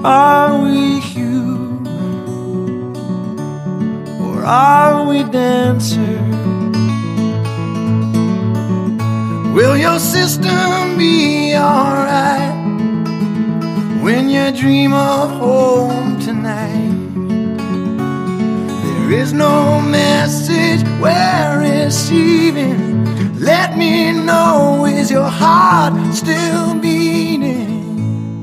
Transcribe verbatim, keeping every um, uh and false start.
are we human, or are we dancers? Will your system be alright when you dream of home tonight? There is no message waiting